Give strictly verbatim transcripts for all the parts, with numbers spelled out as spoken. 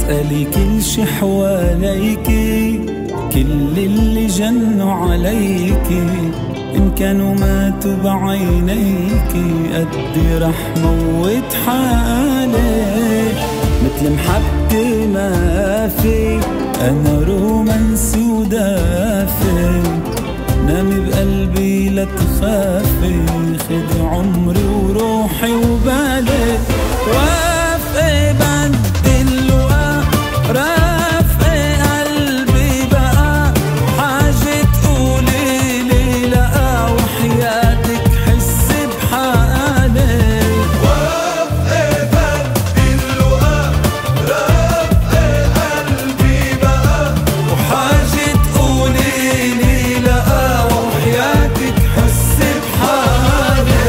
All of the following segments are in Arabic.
اسألي كل شي حواليكي، كل اللي جنوا عليكي إن كانوا ماتوا بعينيكي قدي رح موت حالي. مثل محبتي ما في، أنا رومانسي ودافي، نامي بقلبي لا تخافي، خدي عمري وروحي وبالي. وافقي بدي اللقاء، رافقي قلبي بقى، حاجة تقولي لي لأ وحياتك حسي بحالي. وافقي بدي اللقاء، رافقي قلبي بقى، وحاجة تقولي لي لأ وحياتك حسي بحالي.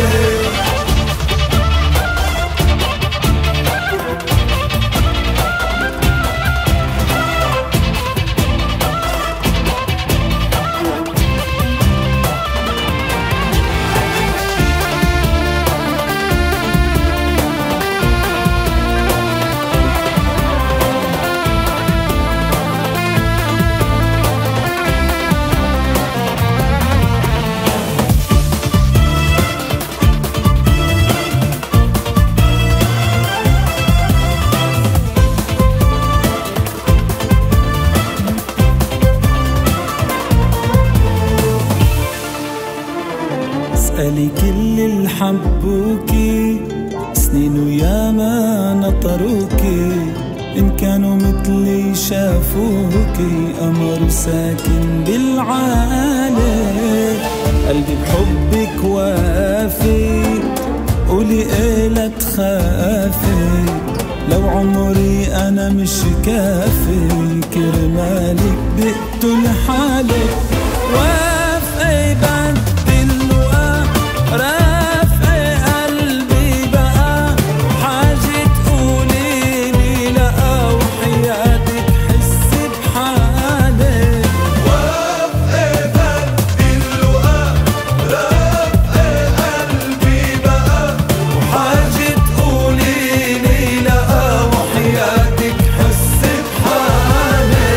اسألي كل اللي حبوكي، سنين وياما نطروكي، إن كانوا مثلي شافوكي، قمر ساكن بالعالي. قلبي بحبك وافي، قولي إيه لا تخافي، لو عمري أنا مش كافي، كرمالك بقتل حالي. وافقي بدي اللقاء، رافقي قلبي بقى، حاجة تقولي لي لأ وحياتك حسي بحالي. وافقي بدي اللقاء، رافقي قلبي بقى، وحاجة تقولي لي لأ وحياتك حسي بحالي.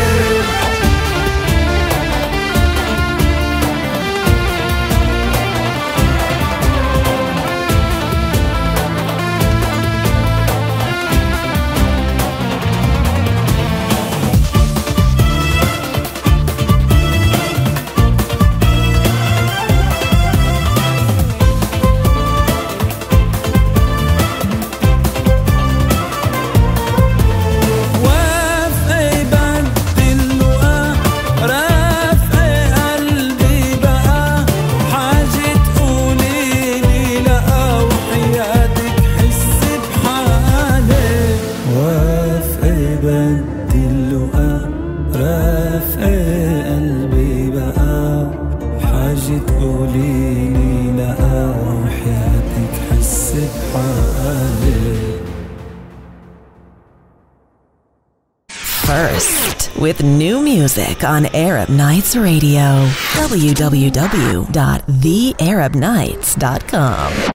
وافقي بدي اللقاء، رافقي قلبي بقى، حاجة تقولي لي لأ وحياتك حسي بحالي. وافقي بدي اللقاء، رافقي قلبي بقى، حاجة تقولي لي لأ وحياتك حسي بحالي. First, with new music on Arab Nights Radio. w w w dot the arab nights dot com